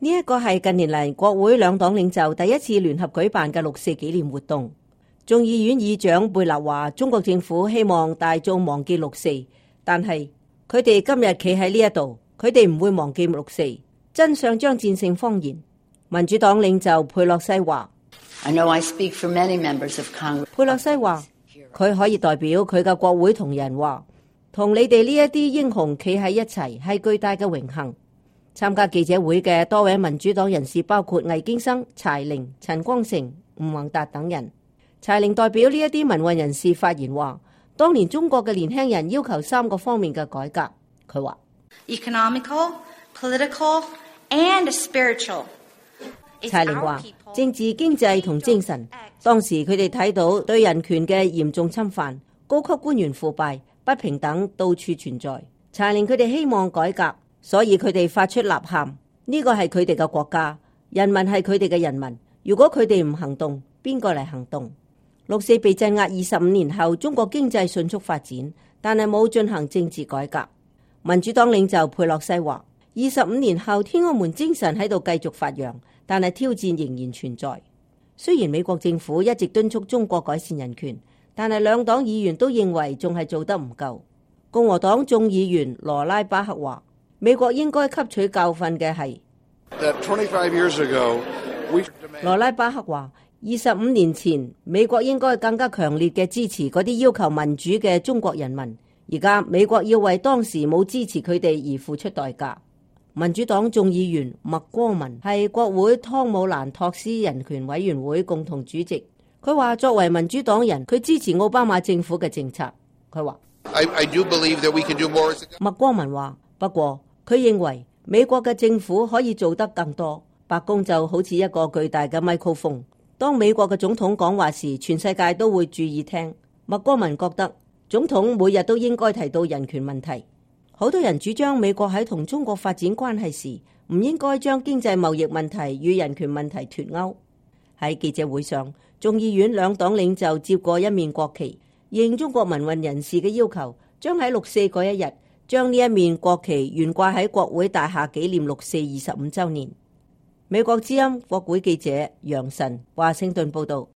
呢一個係近年嚟國會兩黨領袖第一次聯合舉辦嘅六四紀念活動。眾議院議長貝納話，中國政府希望大眾忘記六四，但係佢哋今日企喺呢一度，佢哋唔會忘記六四，真相將戰勝謊言。民主黨領袖佩洛西話，佩洛西話佢可以代表佢嘅國會同仁話，同你哋呢一啲英雄企喺一齊係巨大嘅榮幸。參加記者會嘅多位民主黨人士包括魏京生、柴玲、陳光誠、吳宏達等人。柴玲代表呢一啲民運人士發言話，當年中國嘅年輕人要求3個方面嘅改革。佢話 economical, political and spiritual。 柴玲話政治、經濟同精神，當時佢哋睇到對人權嘅嚴重侵犯，高級官員腐敗、不平等到處存在。柴玲佢哋希望改革，所以佢哋發出吶喊，呢個係佢哋嘅國家，人民係佢哋嘅人民。如果佢哋唔行動，邊個嚟行動？六四被鎮壓25年後，中國經濟迅速發展，但係冇進行政治改革。民主黨領袖佩洛西話，25年後天安門精神喺度繼續發揚，但係挑戰仍然存在。雖然美國政府一直敦促中國改善人權，但係兩黨議員都認為仲係做得唔夠。共和黨眾議員羅拉巴克話，美國應該吸取教訓嘅係。羅拉巴克話，25年前美國應該更加強烈嘅支持嗰啲要求民主嘅中國人民，而家美國要為當時冇支持佢哋而付出代價。民主黨眾議員麥戈文係國會湯姆蘭托斯人權委員會共同主席，佢話作為民主黨人，佢支持奧巴馬政府嘅政策。佢話麥戈文話，不過佢認為美國嘅政府可以做得更多。白宮就好似一個巨大嘅麥克風，當美國嘅總統講話時，全世界都會注意聽。麥戈文覺得總統每日都應該提到人權問題。好多人主張美國喺同中國發展關係時，唔應該將經濟貿易問題與人權問題脫鈎。喺記者會上，眾議院兩黨領袖接過一面國旗，應中國民運人士嘅要求，將喺六四嗰一日將呢一面國旗懸掛喺國會大廈紀念六四25週年。美國之音國會記者楊晨華盛頓報道。